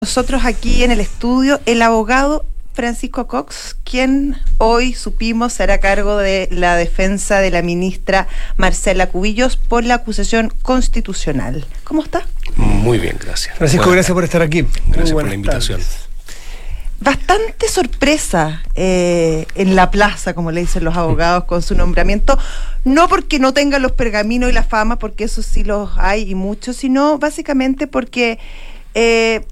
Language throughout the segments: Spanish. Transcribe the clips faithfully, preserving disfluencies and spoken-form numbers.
Nosotros aquí en el estudio, el abogado Francisco Cox, quien hoy supimos será a cargo de la defensa de la ministra Marcela Cubillos por la acusación constitucional. ¿Cómo está? Muy bien, gracias. Francisco, Buenas gracias por estar aquí. Gracias por la invitación. Tardes. Bastante sorpresa eh, en la plaza, como le dicen los abogados, con su nombramiento. No porque no tenga los pergaminos y la fama, porque eso sí los hay y muchos, sino básicamente porque... Eh,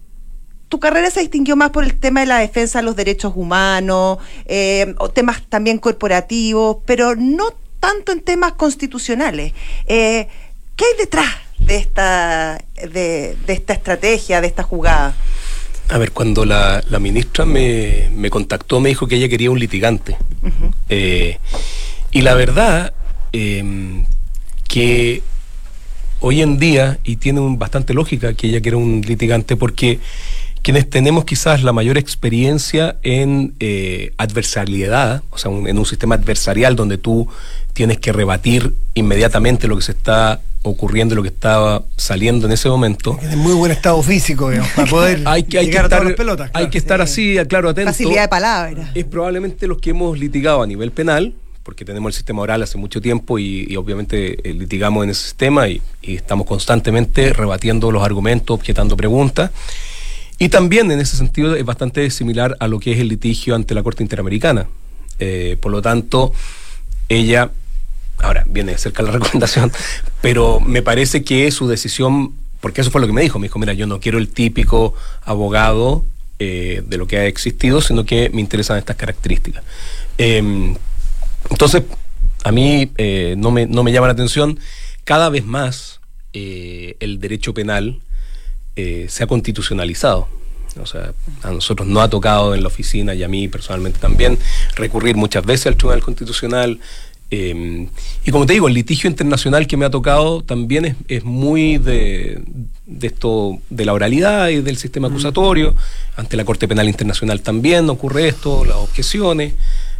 Tu carrera se distinguió más por el tema de la defensa de los derechos humanos, eh, o temas también corporativos, pero no tanto en temas constitucionales. Eh, ¿Qué hay detrás de esta, de, de esta estrategia, de esta jugada? A ver, cuando la, la ministra me, me contactó, me dijo que ella quería un litigante. Uh-huh. Eh, y la verdad, eh, que hoy en día, y tiene un, bastante lógica que ella quiera un litigante, porque quienes tenemos quizás la mayor experiencia en eh, adversariedad, o sea, un, en un sistema adversarial donde tú tienes que rebatir inmediatamente lo que se está ocurriendo, lo que estaba saliendo en ese momento. En muy buen estado físico, digamos, para poder hay que, hay llegar que estar, a todas las pelotas. Claro. Hay que estar sí. así, claro, atento. Facilidad de palabra. Es probablemente los que hemos litigado a nivel penal, porque tenemos el sistema oral hace mucho tiempo y, y obviamente eh, litigamos en ese sistema y, y estamos constantemente rebatiendo los argumentos, objetando preguntas. Y también en ese sentido es bastante similar a lo que es el litigio ante la Corte Interamericana. Eh, por lo tanto, ella, ahora viene de cerca la recomendación, pero me parece que su decisión, porque eso fue lo que me dijo, me dijo, mira, yo no quiero el típico abogado eh, de lo que ha existido, sino que me interesan estas características. Eh, entonces, a mí eh, no, me, no me llama la atención cada vez más eh, el derecho penal Eh, se ha constitucionalizado. O sea, a nosotros no ha tocado en la oficina y a mí personalmente también recurrir muchas veces al Tribunal Constitucional eh, y como te digo, el litigio internacional que me ha tocado también es, es muy de, de esto, de la oralidad y del sistema acusatorio. Ante la Corte Penal Internacional también ocurre esto, las objeciones,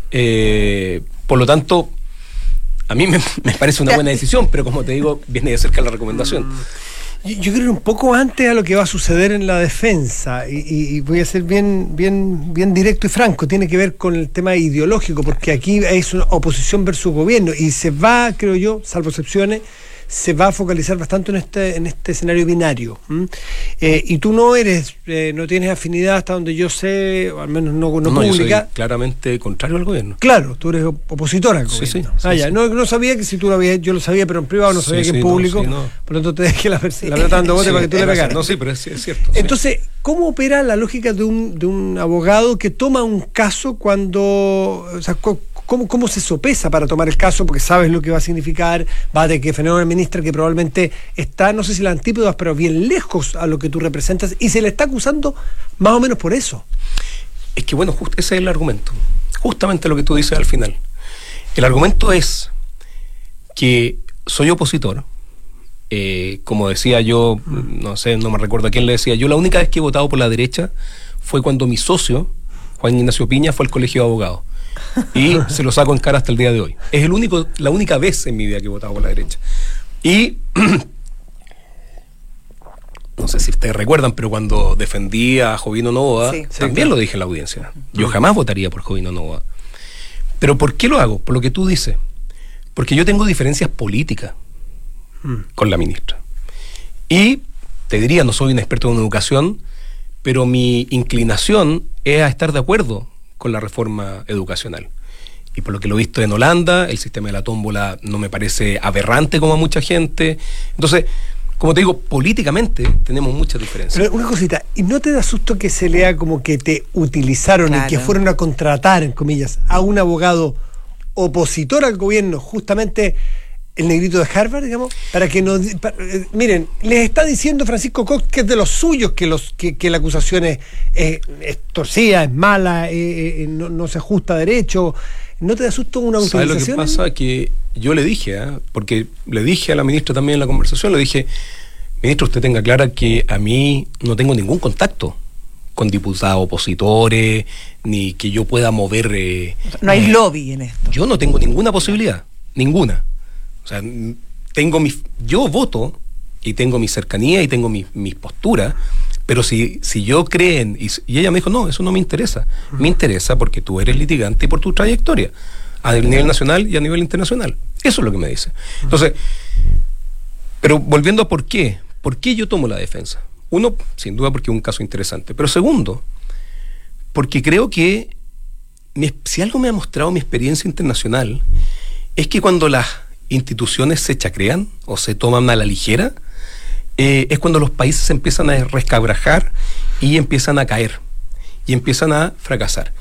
eh, por lo tanto a mí me, me parece una buena decisión, pero como te digo, viene de cerca la recomendación. Yo, yo creo un poco antes a lo que va a suceder en la defensa y, y, y voy a ser bien, bien, bien directo y franco, tiene que ver con el tema ideológico, porque aquí es una oposición versus gobierno y se va, creo yo, salvo excepciones, se va a focalizar bastante en este, en este escenario binario. ¿Mm? Eh, y tú no eres, eh, no tienes afinidad hasta donde yo sé, o al menos no, no, no pública. Yo soy claramente contrario al gobierno. Claro, tú eres opositora al gobierno. Sí, sí, ah, sí, ya. sí. No, no sabía que si tú lo habías, yo lo sabía, pero en privado no sabía sí, que en sí, público. No, sí, no. Por lo tanto te dejé la, la pelota dando bote sí, para que tú le pegaras. No, sí, pero es, es cierto. Entonces, sí. ¿cómo opera la lógica de un, de un abogado que toma un caso cuando, o sea, ¿Cómo, ¿Cómo se sopesa para tomar el caso? Porque sabes lo que va a significar, va a tener que defender a una ministra que probablemente está, no sé si la antípodas, pero bien lejos a lo que tú representas, y se le está acusando más o menos por eso. Es que bueno, just, ese es el argumento. Justamente lo que tú dices al final. El argumento es que soy opositor. Eh, como decía yo, no sé, no me recuerdo a quién le decía, yo la única vez que he votado por la derecha fue cuando mi socio, Juan Ignacio Piña, fue al colegio de abogados. Y se lo saco en cara hasta el día de hoy. Es el único, la única vez en mi vida que he votado por la derecha. Y no sé si ustedes recuerdan, pero cuando defendí a Jovino Novoa, sí, también sí, lo dije en la audiencia. Yo jamás votaría por Jovino Novoa. ¿Pero por qué lo hago? Por lo que tú dices. Porque yo tengo diferencias políticas mm. con la ministra. Y te diría, no soy un experto en educación, pero mi inclinación es a estar de acuerdo con la reforma educacional. Y por lo que lo he visto en Holanda, el sistema de la tómbola no me parece aberrante como a mucha gente. Entonces, como te digo, políticamente tenemos muchas diferencias. Pero una cosita, ¿y no te da susto que se lea como que te utilizaron claro. y que fueron a contratar, en comillas, a un abogado opositor al gobierno, justamente el negrito de Harvard, digamos, para que no... Para, eh, miren, les está diciendo Francisco Cox que es de los suyos que los que, que la acusación es, es, es torcida, es mala, eh, eh, no, no se ajusta a derecho. ¿No te da susto una autorización? ¿Sabes lo que pasa? Que yo le dije, ¿eh? porque le dije a la ministra también en la conversación, le dije, ministro, usted tenga clara que a mí no tengo ningún contacto con diputados opositores, ni que yo pueda mover... Eh, no hay eh, lobby en esto. Yo no tengo ninguna posibilidad, ninguna. O sea, tengo mi, yo voto y tengo mi cercanía y tengo mis mi posturas, Pero si, si yo creen, y, y ella me dijo, no, eso no me interesa. Me interesa porque tú eres litigante y por tu trayectoria, a nivel nacional y a nivel internacional. Eso es lo que me dice. Entonces, pero volviendo a por qué, ¿por qué yo tomo la defensa? Uno, sin duda porque es un caso interesante. Pero segundo, porque creo que mi, si algo me ha mostrado mi experiencia internacional, es que cuando las instituciones se chacrean o se toman a la ligera, eh, es cuando los países se empiezan a rescabrajar y empiezan a caer y empiezan a fracasar.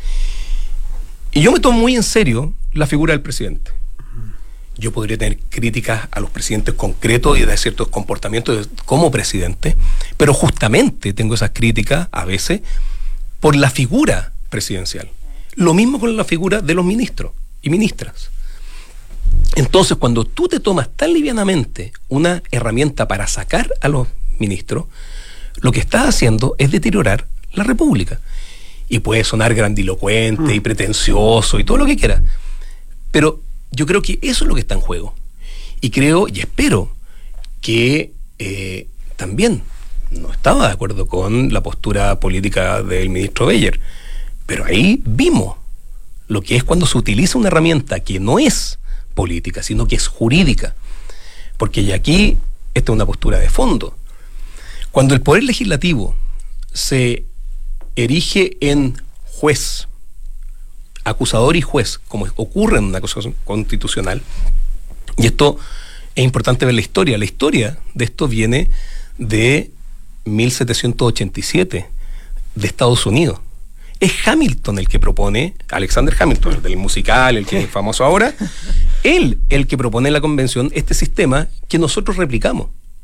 Y yo me tomo muy en serio la figura del presidente. Yo podría tener críticas a los presidentes concretos y de ciertos comportamientos como presidente, pero justamente tengo esas críticas a veces por la figura presidencial. Lo mismo con la figura de los ministros y ministras. Entonces, cuando tú te tomas tan livianamente una herramienta para sacar a los ministros, lo que estás haciendo es deteriorar la República. Y puede sonar grandilocuente mm. y pretencioso y todo lo que quieras, pero yo creo que eso es lo que está en juego. Y creo y espero que eh, también no estaba de acuerdo con la postura política del ministro Beyer, pero ahí vimos lo que es cuando se utiliza una herramienta que no es política, sino que es jurídica. Porque ya aquí, esta es una postura de fondo. Cuando el Poder Legislativo se erige en juez, acusador y juez, como ocurre en una acusación constitucional, y esto es importante ver la historia. La historia de esto viene de mil setecientos ochenta y siete, de Estados Unidos. Es Hamilton el que propone, Alexander Hamilton, el del musical, el que es famoso ahora, él el que propone en la convención este sistema que nosotros replicamos.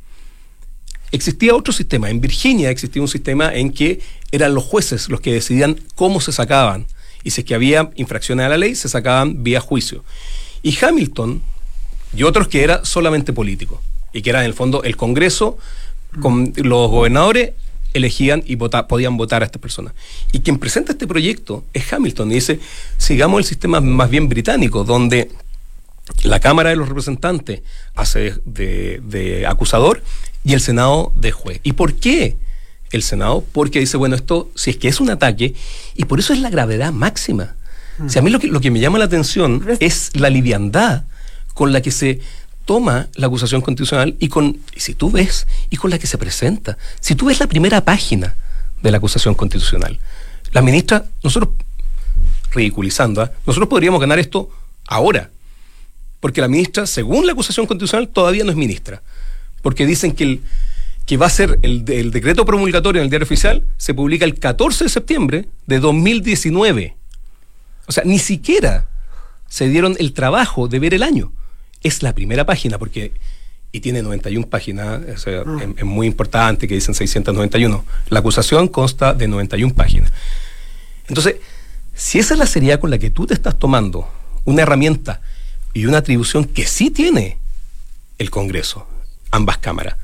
Existía otro sistema. En Virginia existía un sistema en que eran los jueces los que decidían cómo se sacaban, y si es que había infracciones a la ley, se sacaban vía juicio. Y Hamilton y otros que era solamente político, y que era en el fondo el Congreso, con los gobernadores elegían y vota, podían votar a estas personas. Y quien presenta este proyecto es Hamilton, y dice, sigamos el sistema más bien británico, donde la Cámara de los Representantes hace de, de acusador y el Senado de juez. ¿Y por qué el Senado? Porque dice, bueno, esto, si es que es un ataque, y por eso es la gravedad máxima. Mm. O sea, a mí lo que, lo que me llama la atención es la liviandad con la que se toma la acusación constitucional y con, y si tú ves, y con la que se presenta. Si tú ves la primera página de la acusación constitucional, la ministra, nosotros, ridiculizando, ¿eh? nosotros podríamos ganar esto ahora, porque la ministra, según la acusación constitucional, todavía no es ministra, porque dicen que el que va a ser el, el decreto promulgatorio en el Diario Oficial, se publica el catorce de septiembre de dos mil diecinueve. O sea, ni siquiera se dieron el trabajo de ver el año. Es la primera página, porque y tiene noventa y una páginas, o sea, mm. es, es muy importante que dicen seiscientos noventa y uno. La acusación consta de noventa y una páginas. Entonces, si esa es la seriedad con la que tú te estás tomando una herramienta y una atribución que sí tiene el Congreso, ambas cámaras,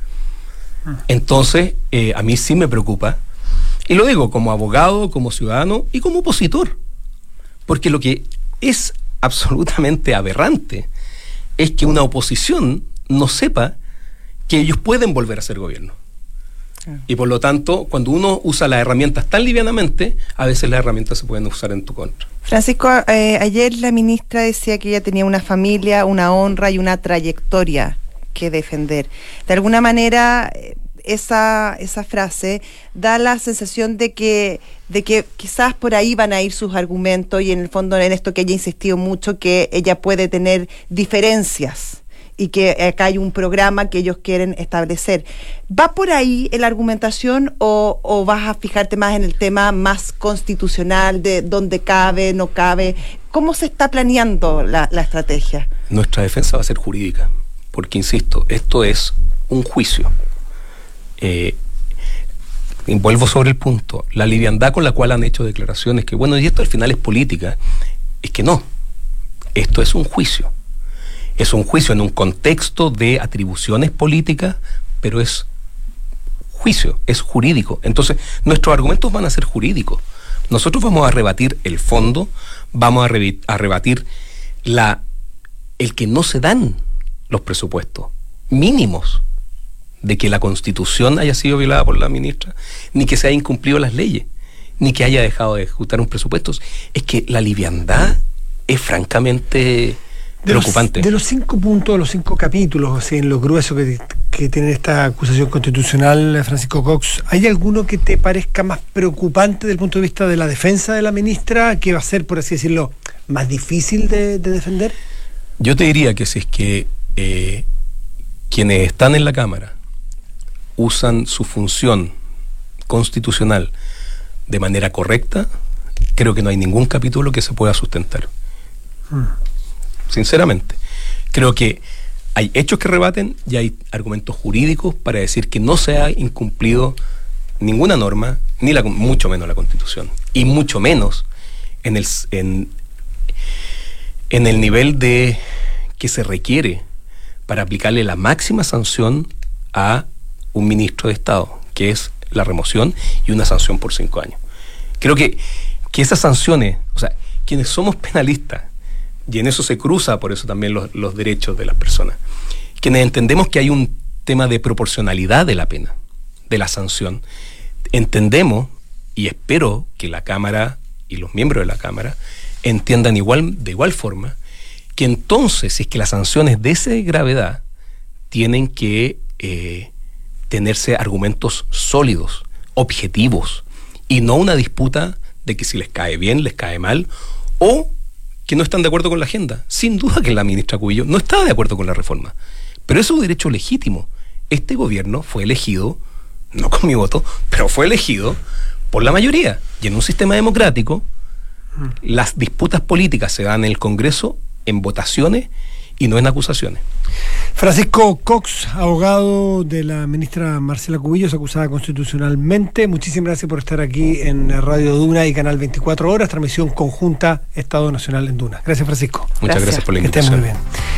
entonces eh, a mí sí me preocupa, y lo digo como abogado, como ciudadano y como opositor, porque lo que es absolutamente aberrante es que una oposición no sepa que ellos pueden volver a ser gobierno. Y por lo tanto, cuando uno usa las herramientas tan livianamente, a veces las herramientas se pueden usar en tu contra. Francisco, eh, ayer la ministra decía que ella tenía una familia, una honra y una trayectoria que defender. De alguna manera, esa, esa frase da la sensación de que, de que quizás por ahí van a ir sus argumentos, y en el fondo en esto que ella ha insistido mucho, que ella puede tener diferencias y que acá hay un programa que ellos quieren establecer. ¿Va por ahí la argumentación o, o vas a fijarte más en el tema más constitucional, de dónde cabe, no cabe? ¿Cómo se está planeando la, la estrategia? Nuestra defensa va a ser jurídica, porque, insisto, esto es un juicio. Eh, y vuelvo sobre el punto, la liviandad con la cual han hecho declaraciones que, bueno, y esto al final es política, es que no, esto es un juicio. Es un juicio en un contexto de atribuciones políticas, pero es juicio, es jurídico. Entonces, nuestros argumentos van a ser jurídicos. Nosotros vamos a rebatir el fondo, vamos a, re- a rebatir la, el que no se dan los presupuestos mínimos de que la Constitución haya sido violada por la ministra, ni que se haya incumplido las leyes, ni que haya dejado de ejecutar un presupuesto. Es que la liviandad es francamente de preocupante. Los, de los cinco puntos, de los cinco capítulos, así, en lo grueso que, que tiene esta acusación constitucional, Francisco Cox, ¿hay alguno que te parezca más preocupante desde el punto de vista de la defensa de la ministra, que va a ser, por así decirlo, más difícil de, de defender? Yo te diría que si es que eh, quienes están en la Cámara usan su función constitucional de manera correcta, creo que no hay ningún capítulo que se pueda sustentar. Hmm. Sinceramente. Creo que hay hechos que rebaten y hay argumentos jurídicos para decir que no se ha incumplido ninguna norma, ni la, mucho menos la Constitución, y mucho menos en el, en, en el nivel de que se requiere para aplicarle la máxima sanción a un ministro de Estado, que es la remoción y una sanción por cinco años. Creo que, que esas sanciones, o sea, quienes somos penalistas, y en eso se cruza, por eso también los, los derechos de las personas, quienes entendemos que hay un tema de proporcionalidad de la pena, de la sanción, entendemos, y espero que la Cámara y los miembros de la Cámara entiendan igual, de igual forma, que entonces, si es que las sanciones de esa gravedad tienen que eh, tenerse argumentos sólidos, objetivos, y no una disputa de que si les cae bien, les cae mal, o que no están de acuerdo con la agenda. Sin duda que la ministra Cubillo no estaba de acuerdo con la reforma, pero es un derecho legítimo. Este gobierno fue elegido, no con mi voto, pero fue elegido por la mayoría, y en un sistema democrático las disputas políticas se dan en el Congreso en votaciones y no en acusaciones. Francisco Cox, abogado de la ministra Marcela Cubillos, acusada constitucionalmente. Muchísimas gracias por estar aquí en Radio Duna y Canal veinticuatro Horas, transmisión conjunta Estado Nacional en Duna. Gracias, Francisco. Muchas gracias, gracias por la invitación. Que estés muy bien.